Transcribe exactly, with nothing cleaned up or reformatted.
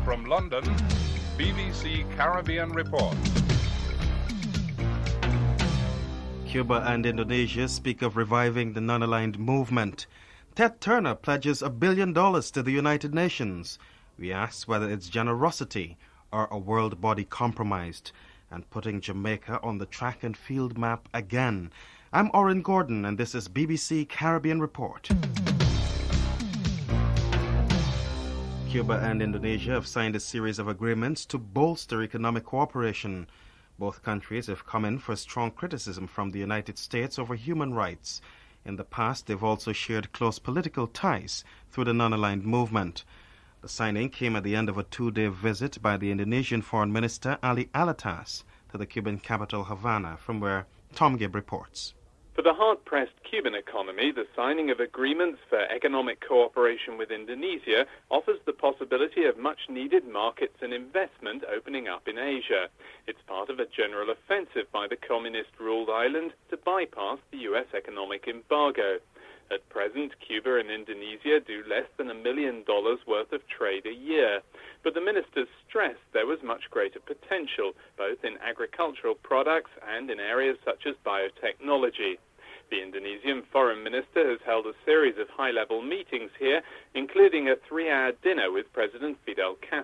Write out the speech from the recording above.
From London, B B C Caribbean Report. Cuba and Indonesia speak of reviving the non-aligned movement. Ted Turner pledges a billion dollars to the United Nations. We ask whether it's generosity or a world body compromised and putting Jamaica on the track and field map again. I'm Oren Gordon, and this is B B C Caribbean Report. Cuba and Indonesia have signed a series of agreements to bolster economic cooperation. Both countries have come in for strong criticism from the United States over human rights. In the past, they've also shared close political ties through the non-aligned movement. The signing came at the end of a two-day visit by the Indonesian Foreign Minister Ali Alatas to the Cuban capital Havana, from where Tom Gibb reports. For the hard-pressed Cuban economy, the signing of agreements for economic cooperation with Indonesia offers the possibility of much-needed markets and investment opening up in Asia. It's part of a general offensive by the communist-ruled island to bypass the U S economic embargo. At present, Cuba and Indonesia do less than a million dollars worth of trade a year. But the ministers stressed there was much greater potential, both in agricultural products and in areas such as biotechnology. The Indonesian foreign minister has held a series of high-level meetings here, including a three-hour dinner with President Fidel Castro.